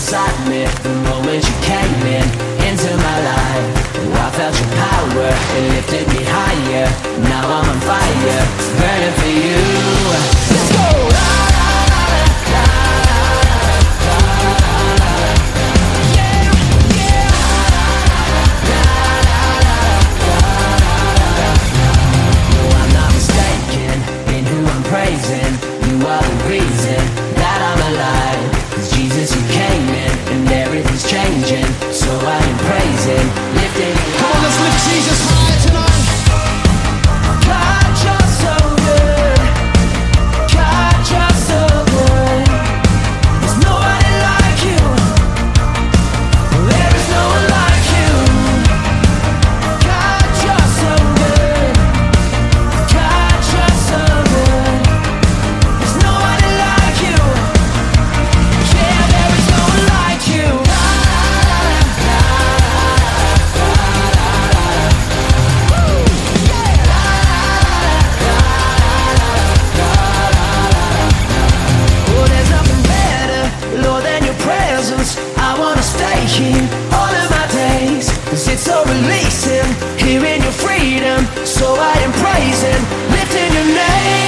inside me the moment you came into my life. Oh, I felt your power, it lifted me higher. Now I'm on fire, burning for you. Let's go! Praising, you are the reason that I'm alive. 'Cause Jesus, you came in and everything's changing. So I am praising, lifting. Come on, let's lift Jesus high tonight. God, you're so good. God, you're so good. There's nobody like you. There is no one like you. God, you're so good. God, you're so good. I wanna stay here all of my days, 'cause it's so releasing, hearing your freedom. So I am praising, lifting your name.